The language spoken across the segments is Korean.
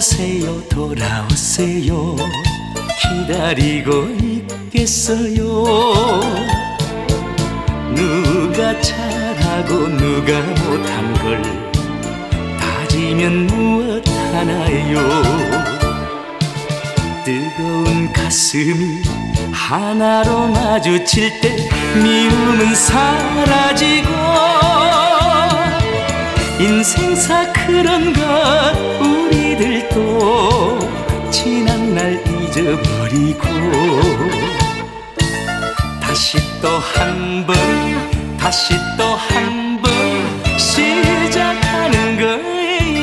돌아오세요 돌아오세요 기다리고 있겠어요. 누가 잘하고 누가 못한 걸 따지면 무엇하나요. 뜨거운 가슴이 하나로 마주칠 때 미움은 사라지고 인생사 그런 것 우리들도 지난 날 잊어버리고 다시 또 한 번 다시 또 한 번 시작하는 거예요.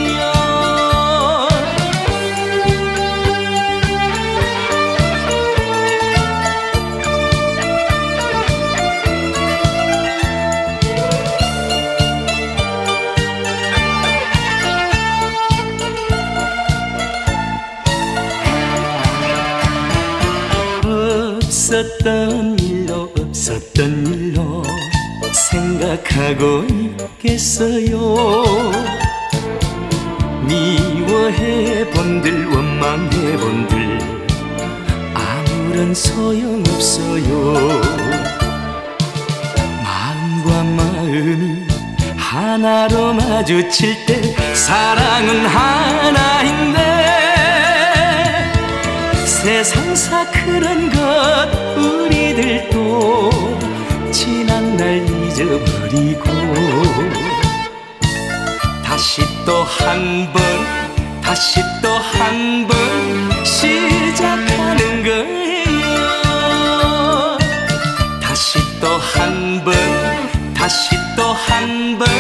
없었던 일로 없었던 일로 생각하고 있겠어요. 미워해본들 원망해본들 아무런 소용없어요. 마음과 마음이 하나로 마주칠 때 사랑은 하나인데 세상사 그런 것 우리들도 지난 날 잊어버리고 다시 또 한 번 다시 또 한 번 시작하는 거예요. 다시 또 한 번 다시 또 한 번